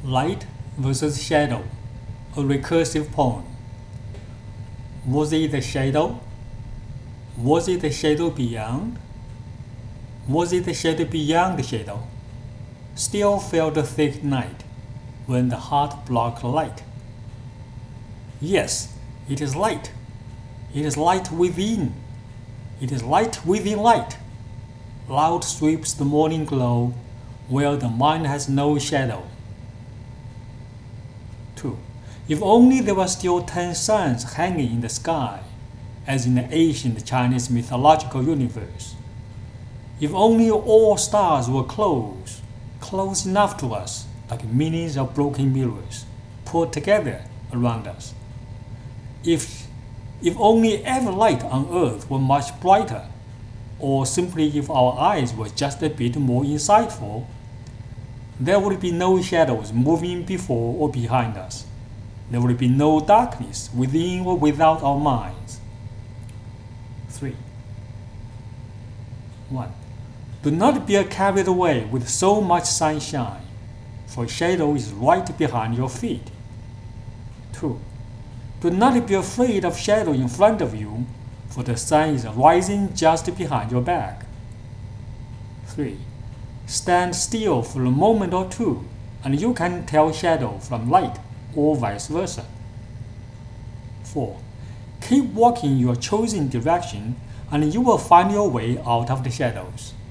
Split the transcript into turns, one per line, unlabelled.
Light versus shadow, a recursive poem. Was it the shadow? Was it the shadow beyond? Was it the shadow beyond the shadow? Still fell the thick night, when the heart blocked light. Yes, it is light. It is light within. It is light within light. Loud sweeps the morning glow, where the mind has no shadow. 2. If only there were still 10 suns hanging in the sky, as in the ancient Chinese mythological universe. If only all stars were close enough to us, like millions of broken mirrors, put together around us. If only every light on earth were much brighter, or simply if our eyes were just a bit more insightful, there would be no shadows moving before or behind us. There would be no darkness within or without our minds. 3. 1. Do not be carried away with so much sunshine, for shadow is right behind your feet. 2. Do not be afraid of shadow in front of you, for the sun is rising just behind your back. 3. Stand still for a moment or two, and you can tell shadow from light, or vice versa. 4. Keep walking your chosen direction, and you will find your way out of the shadows.